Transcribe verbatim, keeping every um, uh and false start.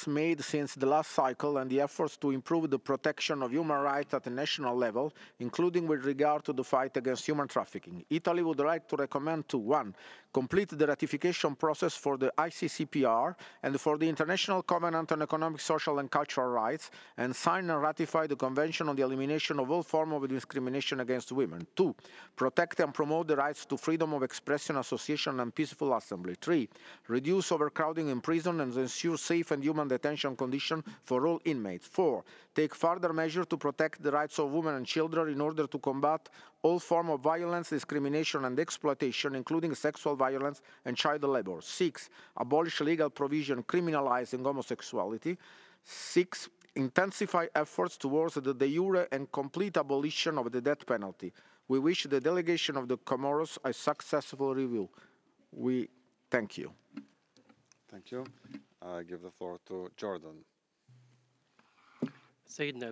progress made since the last cycle and the efforts to improve the protection of human rights at the national level, including with regard to the fight against human trafficking. Italy would like to recommend to one complete the ratification process for the I C C P R and for the International Covenant on Economic, Social and Cultural Rights, and sign and ratify the Convention on the Elimination of All Forms of Discrimination against Women. Two, protect and promote the rights to freedom of expression, association and peaceful assembly. Three, reduce overcrowding in prison and ensure safe and human detention conditions for all inmates. Four, take further measures to protect the rights of women and children in order to combat all forms of violence, discrimination and exploitation, including sexual violence and child labor. Six, abolish legal provision criminalizing homosexuality. Six, intensify efforts towards the de jure and complete abolition of the death penalty. We wish the delegation of the Comoros a successful review. We thank you. Thank you. I give the floor to Jordan. سيدنا